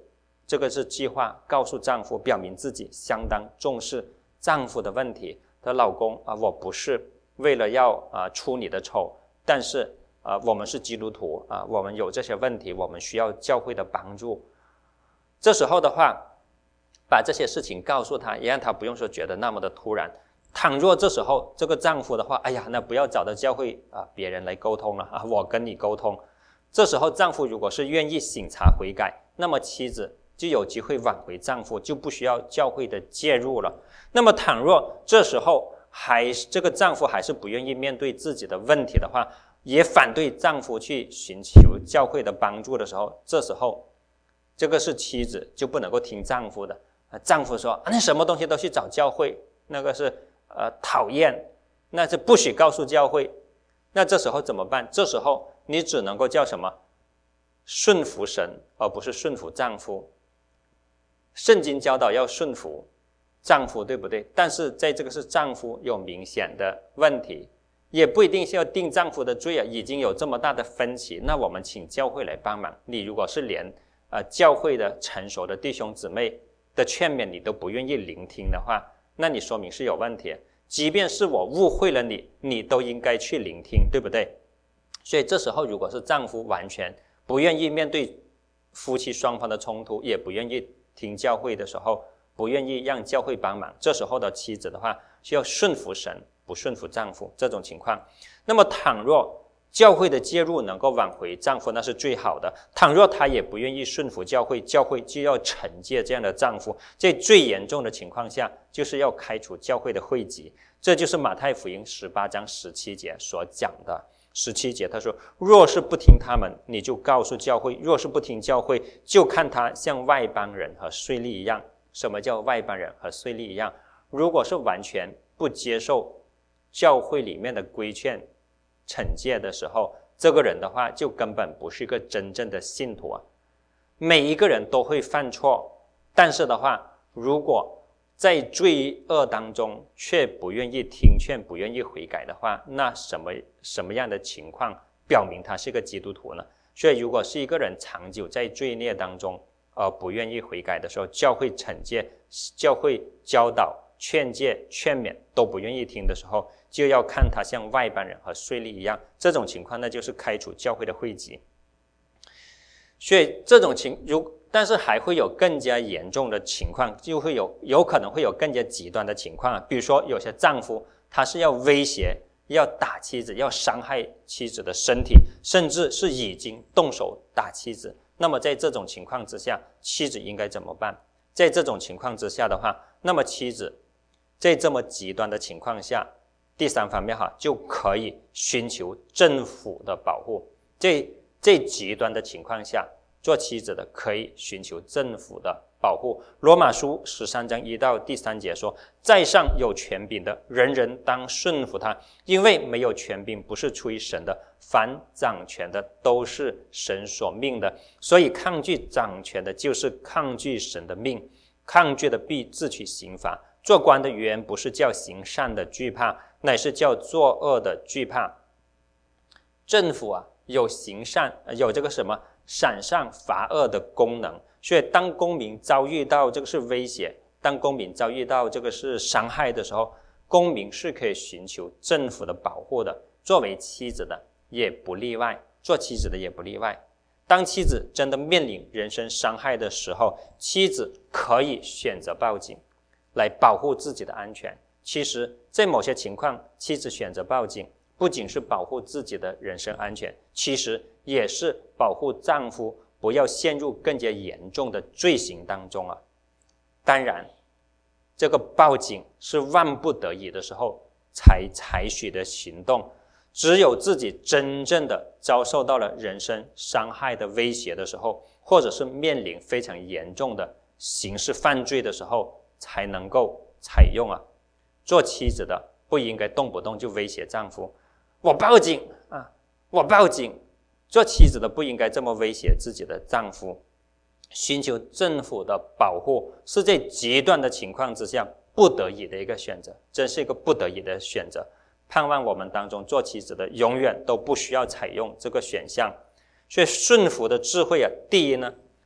这个是计划告诉丈夫，表明自己相当重视丈夫的问题。她老公啊，我不是为了要啊出你的丑，但是啊我们是基督徒啊，我们有这些问题，我们需要教会的帮助。这时候的话，把这些事情告诉他，也让他不用说觉得那么的突然。倘若这时候这个丈夫的话，哎呀，那不要找到教会啊别人来沟通了啊，我跟你沟通。这时候丈夫如果是愿意省察悔改，那么妻子就有机会挽回丈夫，就不需要教会的介入了。那么倘若这时候还这个丈夫还是不愿意面对自己的问题的话，也反对丈夫去寻求教会的帮助的时候，这时候这个是妻子就不能够听丈夫的。丈夫说、啊、那什么东西都去找教会，那个是呃讨厌，那是不许告诉教会。那这时候怎么办？这时候你只能够叫什么？顺服神，而不是顺服丈夫。圣经教导要顺服丈夫，对不对？但是在这个是丈夫有明显的问题，也不一定是要定丈夫的罪啊，已经有这么大的分歧，那我们请教会来帮忙。你如果是连呃教会的成熟的弟兄姊妹的劝勉你都不愿意聆听的话，那你说明是有问题。即便是我误会了你，你都应该去聆听，对不对？所以这时候如果是丈夫完全不愿意面对夫妻双方的冲突，也不愿意听教会的时候，不愿意让教会帮忙，这时候的妻子的话需要顺服神，不顺服丈夫，这种情况。那么倘若教会的介入能够挽回丈夫，那是最好的。倘若他也不愿意顺服教会，教会就要惩戒这样的丈夫。在最严重的情况下，就是要开除教会的会籍。这就是马太福音十八章十七节所讲的。十七节他说，若是不听他们，你就告诉教会；若是不听教会，就看他像外邦人和税吏一样。什么叫外邦人和税吏一样？如果是完全不接受教会里面的规劝惩戒的时候，这个人的话就根本不是一个真正的信徒啊。每一个人都会犯错，但是的话，如果在罪恶当中却不愿意听劝，不愿意悔改的话，那什么什么样的情况表明他是个基督徒呢？所以如果是一个人长久在罪孽当中而不愿意悔改的时候，教会惩戒、教会教导、劝诫、劝勉都不愿意听的时候，就要看他像外邦人和税吏一样。这种情况那就是开除教会的会籍。所以这种情如但是还会有更加严重的情况，就会有有可能会有更加极端的情况啊。比如说有些丈夫他是要威胁、要打妻子、要伤害妻子的身体，甚至是已经动手打妻子。那么在这种情况之下，妻子应该怎么办？在这种情况之下的话，那么妻子在这么极端的情况下，第三方面哈就可以寻求政府的保护。在在极端的情况下，做妻子的可以寻求政府的保护。罗马书十三章一到第三节说，在上有权柄的，人人当顺服他，因为没有权柄不是出于神的，凡掌权的都是神所命的，所以抗拒掌权的就是抗拒神的命，抗拒的必自取刑罚。做官的原不是叫行善的惧怕，乃是叫作恶的惧怕。政府啊有行善，有这个什么赏善罚恶的功能，所以当公民遭遇到这个是威胁，当公民遭遇到这个是伤害的时候，公民是可以寻求政府的保护的。作为妻子的也不例外，做妻子的也不例外。当妻子真的面临人身伤害的时候，妻子可以选择报警来保护自己的安全。其实在某些情况，妻子选择报警不仅是保护自己的人身安全，其实也是保护丈夫不要陷入更加严重的罪行当中啊。当然这个报警是万不得已的时候才采取的行动，只有自己真正的遭受到了人身伤害的威胁的时候，或者是面临非常严重的刑事犯罪的时候才能够采用啊。做妻子的不应该动不动就威胁丈夫，我报警啊，我报警。做妻子的不应该这么威胁自己的丈夫。寻求政府的保护是在极端的情况之下不得已的一个选择，真是一个不得已的选择。盼望我们当中做妻子的永远都不需要采用这个选项。所以顺服的智慧啊，第一呢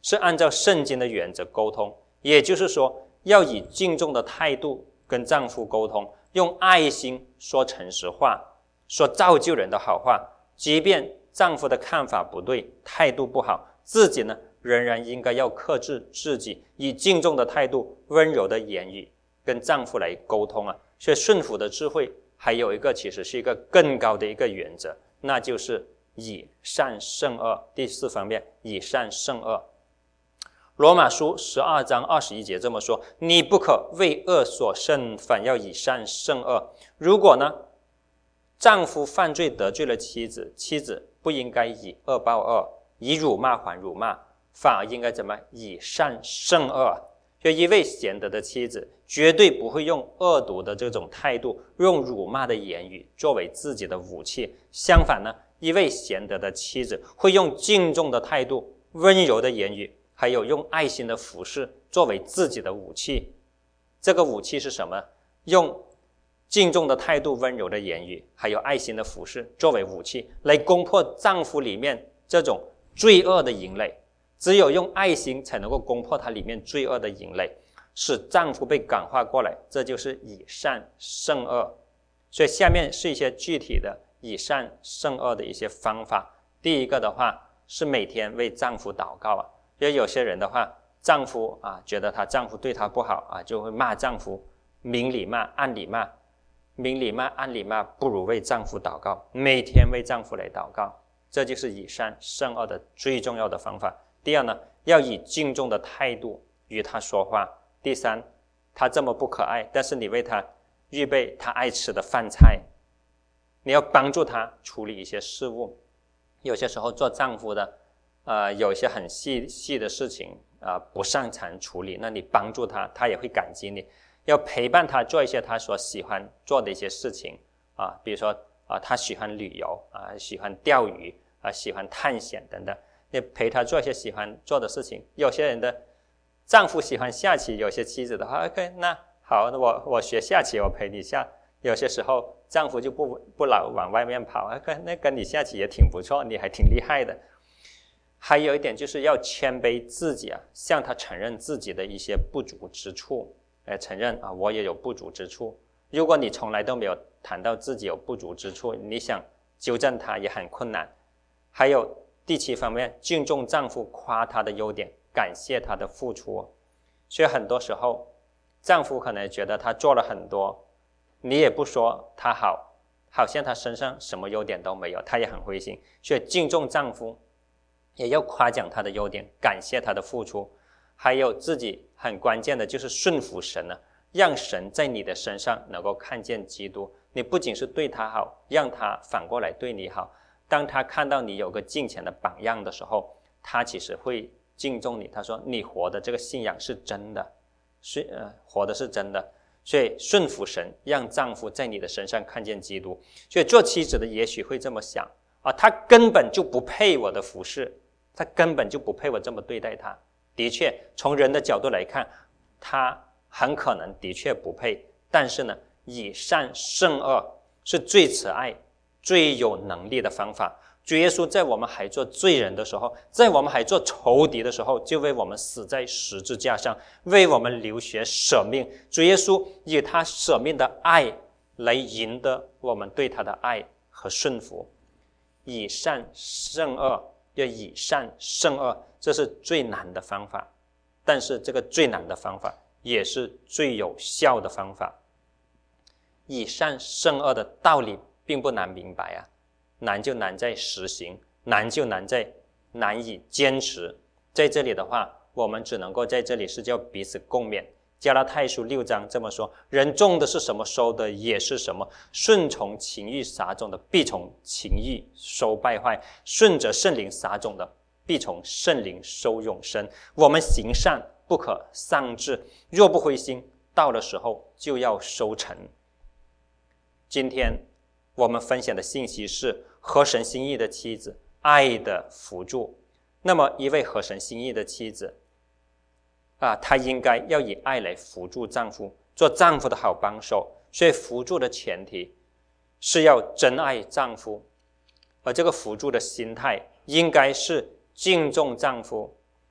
是按照圣经的原则沟通，也就是说，要以敬重的态度跟丈夫沟通，用爱心说诚实话，说造就人的好话，即便丈夫的看法不对，态度不好，自己呢仍然应该要克制自己，以敬重的态度、温柔的言语跟丈夫来沟通啊。所以顺服的智慧还有一个，其实是一个更高的一个原则，那就是以善胜恶。第四方面，以善胜恶。罗马书十二章二十一节这么说：你不可为恶所胜，反要以善胜恶。如果呢，丈夫犯罪得罪了妻子，妻子不应该以恶报恶，以辱骂还辱骂，反而应该怎么以善胜恶。所以一位贤德的妻子绝对不会用恶毒的这种态度，用辱骂的言语作为自己的武器。相反呢，一位贤德的妻子会用敬重的态度、温柔的言语，还有用爱心的服侍作为自己的武器。这个武器是什么？用敬重的态度、温柔的言语，还有爱心的服侍作为武器，来攻破丈夫里面这种罪恶的营垒。只有用爱心才能够攻破它里面罪恶的营垒，使丈夫被感化过来，这就是以善胜恶。所以下面是一些具体的以善胜恶的一些方法。第一个的话是每天为丈夫祷告啊，因为有些人的话，丈夫啊觉得她丈夫对她不好啊，就会骂丈夫，明里骂暗里骂，明里骂暗里骂，不如为丈夫祷告，每天为丈夫来祷告，这就是以善胜恶的最重要的方法。第二呢，要以敬重的态度与他说话。第三，他这么不可爱，但是你为他预备他爱吃的饭菜，你要帮助他处理一些事务。有些时候做丈夫的呃，有一些很细细的事情呃，不擅长处理，那你帮助他，他也会感激你。要陪伴他做一些他所喜欢做的一些事情啊，比如说啊，他喜欢旅游啊，喜欢钓鱼啊，喜欢探险等等，你陪他做一些喜欢做的事情。有些人的丈夫喜欢下棋，有些妻子的话 OK， 那好，我我学下棋，我陪你下。有些时候丈夫就不不老往外面跑， OK， 那跟你下棋也挺不错，你还挺厉害的。还有一点就是要谦卑自己啊，向他承认自己的一些不足之处，来承认啊，我也有不足之处。如果你从来都没有谈到自己有不足之处，你想纠正他也很困难。还有第七方面，敬重丈夫，夸他的优点，感谢他的付出。所以很多时候丈夫可能觉得他做了很多，你也不说他好，好像他身上什么优点都没有，他也很灰心。所以敬重丈夫，也要夸奖他的优点，感谢他的付出。还有自己很关键的就是顺服神呢，让神在你的身上能够看见基督。你不仅是对他好，让他反过来对你好。当他看到你有个敬虔的榜样的时候，他其实会敬重你。他说你活的这个信仰是真的，是呃活的是真的。所以顺服神，让丈夫在你的身上看见基督。所以做妻子的也许会这么想啊，他根本就不配我的服侍，他根本就不配我这么对待他。的确，从人的角度来看，他很可能的确不配。但是呢，以善胜恶是最慈爱、最有能力的方法。主耶稣在我们还做罪人的时候，在我们还做仇敌的时候，就为我们死在十字架上，为我们流血舍命。主耶稣以他舍命的爱来赢得我们对他的爱和顺服。以善胜恶，要以善胜恶，这是最难的方法，但是这个最难的方法也是最有效的方法。以善胜恶的道理并不难明白啊，难就难在实行，难就难在难以坚持。在这里的话，我们只能够在这里是叫彼此共勉。加拉太书六章这么说，人种的是什么，收的也是什么。顺从情欲撒种的，必从情欲收败坏；顺着圣灵撒种的，必从圣灵收永生。我们行善不可丧志，若不灰心，到了时候就要收成。今天我们分享的信息是合神心意的妻子，爱的辅助。那么一位合神心意的妻子啊，她应该要以爱来辅助丈夫，做丈夫的好帮手。所以辅助的前提是要真爱丈夫，而这个辅助的心态应该是敬重丈夫，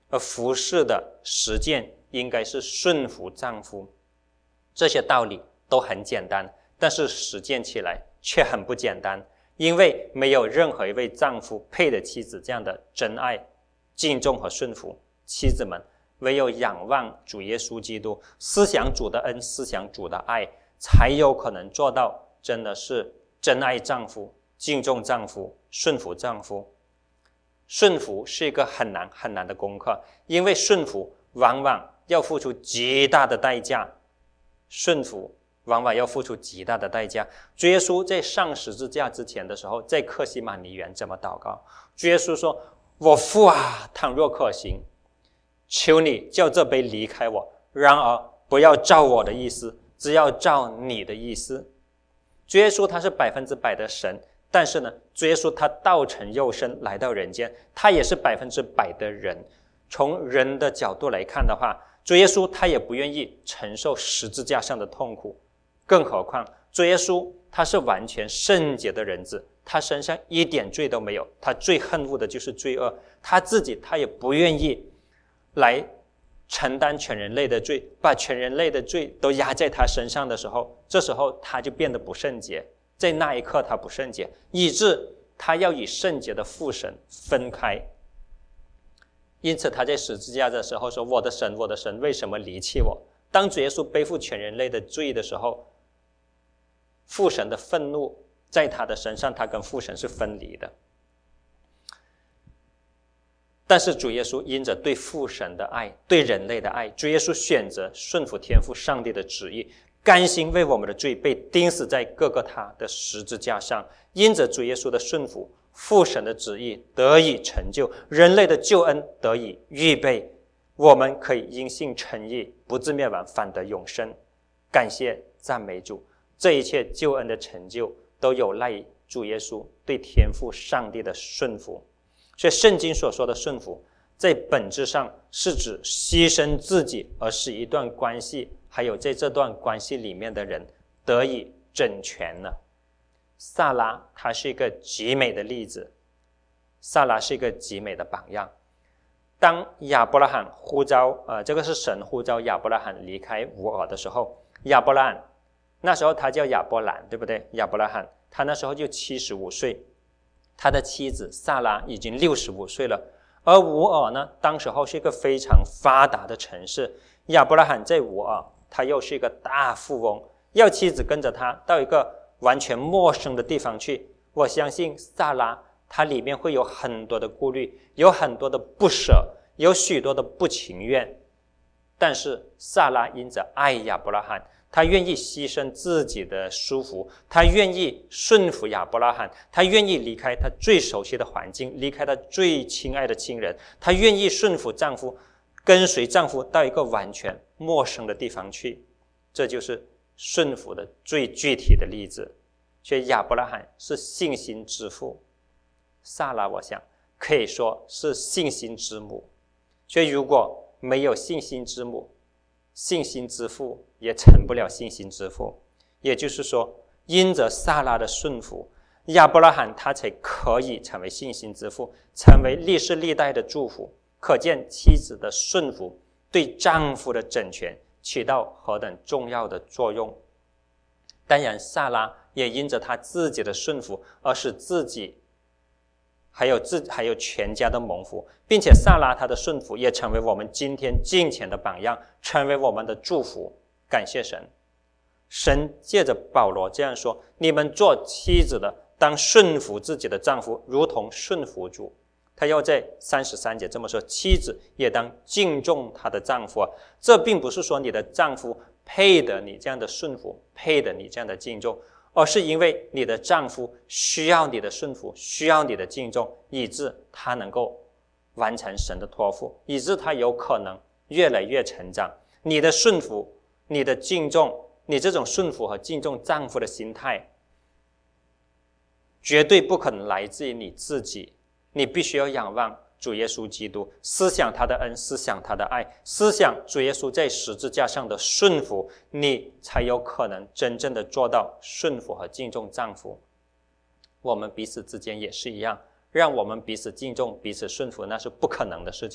而服侍的实践应该是顺服丈夫。这些道理都很简单，但是实践起来却很不简单，因为没有任何一位丈夫配得妻子这样的真爱、敬重和顺服。妻子们唯有仰望主耶稣基督，思想主的恩，思想主的爱，才有可能做到真的是真爱丈夫、敬重丈夫、顺服丈夫。顺服是一个很难很难的功课，因为顺服往往要付出极大的代价，顺服往往要付出极大的代价。主耶稣在上十字架之前的时候，在客西马尼园这么祷告，主耶稣说：我父啊，倘若可行，求你叫这杯离开我，然而不要照我的意思，只要照你的意思。主耶稣他是百分之百的神，但是呢，主耶稣他道成肉身来到人间，他也是百分之百的人。从人的角度来看的话，主耶稣他也不愿意承受十字架上的痛苦，更何况主耶稣他是完全圣洁的人子，他身上一点罪都没有，他最恨恶的就是罪恶，他自己他也不愿意来承担全人类的罪，把全人类的罪都压在他身上的时候，这时候他就变得不圣洁，在那一刻他不圣洁，以致他要与圣洁的父神分开。因此他在十字架的时候说：我的神，我的神，为什么离弃我？当主耶稣背负全人类的罪的时候，父神的愤怒在他的身上，他跟父神是分离的。但是主耶稣因着对父神的爱，对人类的爱，主耶稣选择顺服天父上帝的旨意，甘心为我们的罪被钉死在各各他的十字架上。因着主耶稣的顺服，父神的旨意得以成就，人类的救恩得以预备，我们可以因信称义，不至灭亡，反得永生。感谢赞美主，这一切救恩的成就都有赖于主耶稣对天父上帝的顺服。所以圣经所说的顺服，在本质上是指牺牲自己，而使一段关系还有在这段关系里面的人得以整全了。撒拉她是一个极美的例子，撒拉是一个极美的榜样。当亚伯拉罕呼召呃，这个是神呼召亚伯拉罕离开乌尔的时候，亚伯拉罕那时候他叫亚伯兰，对不对？亚伯拉罕他那时候就七十五岁，他的妻子撒拉已经六十五岁了。而乌尔呢，当时候是一个非常发达的城市，亚伯拉罕在乌尔他又是一个大富翁，要妻子跟着他到一个完全陌生的地方去，我相信撒拉他里面会有很多的顾虑，有很多的不舍，有许多的不情愿。但是撒拉因着爱亚伯拉罕，他愿意牺牲自己的舒服，他愿意顺服亚伯拉罕，他愿意离开他最熟悉的环境，离开他最亲爱的亲人，他愿意顺服丈夫，跟随丈夫到一个完全陌生的地方去。这就是顺服的最具体的例子。所以亚伯拉罕是信心之父，撒拉我想可以说是信心之母。所以如果没有信心之母，信心之父也成不了信心之父。也就是说，因着撒拉的顺服，亚伯拉罕他才可以成为信心之父，成为历世历代的祝福。可见妻子的顺服对丈夫的整全起到何等重要的作用。当然撒拉也因着他自己的顺服而使自己还有自还有全家的蒙福，并且撒拉他的顺服也成为我们今天敬虔的榜样，成为我们的祝福。感谢神，神借着保罗这样说：你们做妻子的当顺服自己的丈夫，如同顺服主。他要在三十三节这么说：妻子也当敬重她的丈夫。这并不是说你的丈夫配得你这样的顺服，配得你这样的敬重，而是因为你的丈夫需要你的顺服，需要你的敬重，以致他能够完成神的托付，以致他有可能越来越成长。你的顺服，你的敬重，你这种顺服和敬重丈夫的心态，绝对不可能来自于你自己。你必须要仰望主耶稣基督，思想他的恩，思想他的爱，思想主耶稣在十字架上的顺服，你才有可能真正的做到顺服和敬重丈夫。我们彼此之间也是一样，让我们彼此敬重，彼此顺服，那是不可能的事情。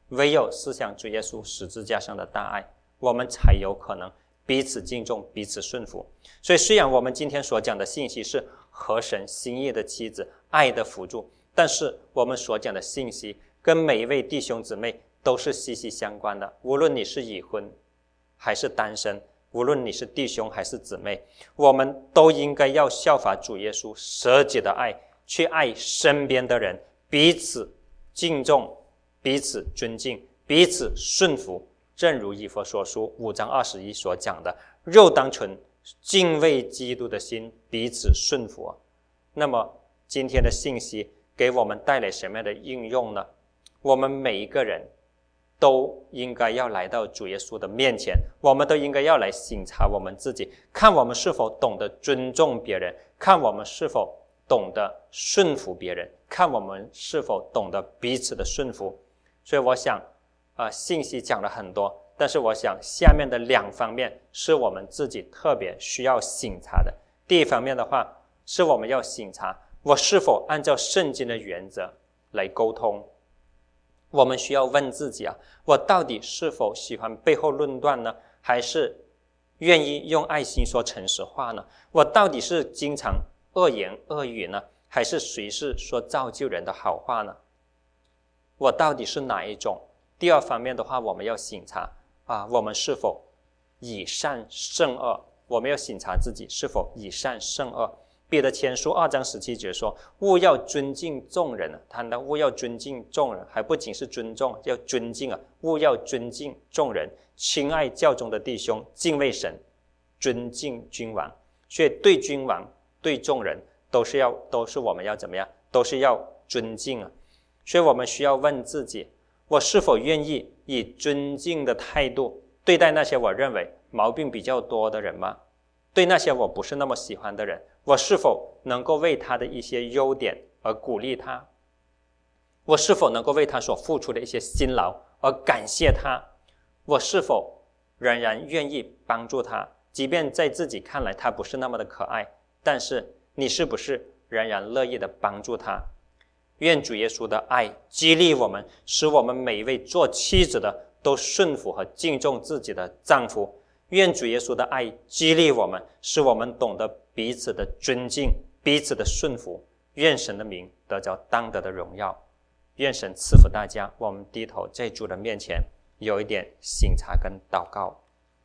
唯有思想主耶稣十字架上的大爱，我们才有可能彼此敬重，彼此顺服。所以虽然我们今天所讲的信息是合神心意的妻子，爱的辅助，但是我们所讲的信息跟每一位弟兄姊妹都是息息相关的。无论你是已婚还是单身，无论你是弟兄还是姊妹，我们都应该要效法主耶稣舍己的爱，去爱身边的人，彼此敬重，彼此尊敬，彼此顺服。正如以弗所书五章二十一所讲的，肉当存敬畏基督的心，彼此顺服。那么今天的信息给我们带来什么样的应用呢？我们每一个人都应该要来到主耶稣的面前，我们都应该要来省察我们自己，看我们是否懂得尊重别人，看我们是否懂得顺服别人，看我们是否懂得彼此的顺服。所以我想呃，信息讲了很多，但是我想下面的两方面是我们自己特别需要省察的。第一方面的话，是我们要省察我是否按照圣经的原则来沟通。我们需要问自己啊，我到底是否喜欢背后论断呢？还是愿意用爱心说诚实话呢？我到底是经常恶言恶语呢？还是随时说造就人的好话呢？我到底是哪一种？第二方面的话，我们要省察啊，我们是否以善胜恶？我们要省察自己是否以善胜恶。彼得前书二章十七节说，务要尊敬众人。谈到务要尊敬众人，还不仅是尊重，要尊敬啊！务要尊敬众人，亲爱教中的弟兄，敬畏神，尊敬君王。所以对君王对众人都是要都是我们要怎么样？都是要尊敬啊！所以我们需要问自己，我是否愿意以尊敬的态度对待那些我认为毛病比较多的人吗？对那些我不是那么喜欢的人，我是否能够为他的一些优点而鼓励他？我是否能够为他所付出的一些辛劳而感谢他？我是否仍然愿意帮助他，即便在自己看来他不是那么的可爱，但是你是不是仍然乐意的帮助他？愿主耶稣的爱激励我们，使我们每一位做妻子的都顺服和敬重自己的丈夫。愿主耶稣的爱激励我们，使我们懂得彼此的尊敬，彼此的顺服。愿神的名得着当得的荣耀。愿神赐福大家。我们低头在主的面前有一点省察跟祷告。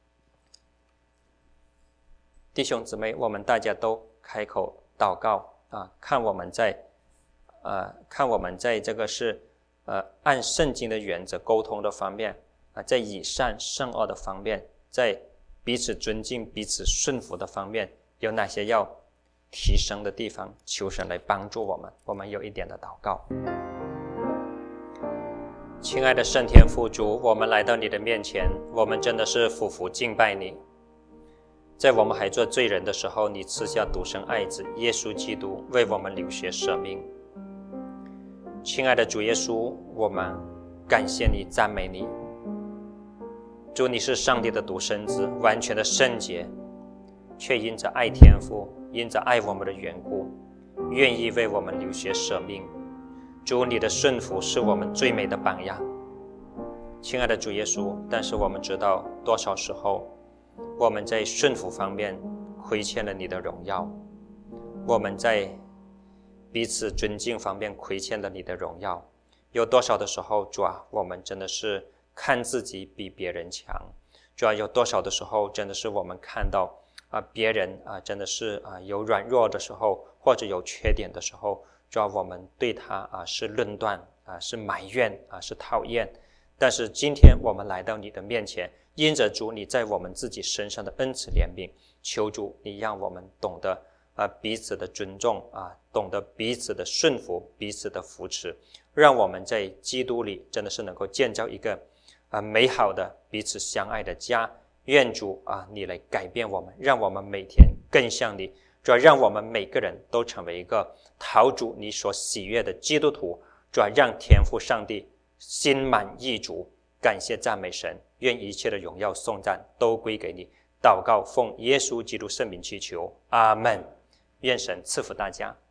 弟兄姊妹，我们大家都开口祷告啊！看我们在呃，看我们在这个是呃按圣经的原则沟通的方面啊，在以善胜恶的方面，在彼此尊敬彼此顺服的方面有哪些要提升的地方？求神来帮助我们。我们有一点的祷告。亲爱的圣天父主，我们来到你的面前，我们真的是俯伏敬拜你。在我们还做罪人的时候，你赐下独生爱子耶稣基督为我们流血舍命。亲爱的主耶稣，我们感谢你，赞美你。主，你是上帝的独生子，完全的圣洁，却因着爱天父，因着爱我们的缘故，愿意为我们流血舍命。主，你的顺服是我们最美的榜样。亲爱的主耶稣，但是我们知道多少时候我们在顺服方面亏欠了你的荣耀，我们在彼此尊敬方面亏欠了你的荣耀。有多少的时候，主啊，我们真的是看自己比别人强。主要有多少的时候，真的是我们看到啊、呃、别人啊、呃、真的是啊、呃、有软弱的时候，或者有缺点的时候，主要我们对他啊、呃、是论断啊、呃、是埋怨啊、呃、是讨厌。但是今天我们来到你的面前，因着主你在我们自己身上的恩慈怜悯，求主你让我们懂得啊、呃、彼此的尊重啊、呃，懂得彼此的顺服，彼此的扶持，让我们在基督里真的是能够建造一个啊、呃、美好的彼此相爱的家。愿主啊你来改变我们，让我们每天更像你，主要让我们每个人都成为一个讨主你所喜悦的基督徒。主要让天父上帝心满意足，感谢赞美神，愿一切的荣耀颂赞都归给你。祷告奉耶稣基督圣名祈求，阿们。愿神赐福大家。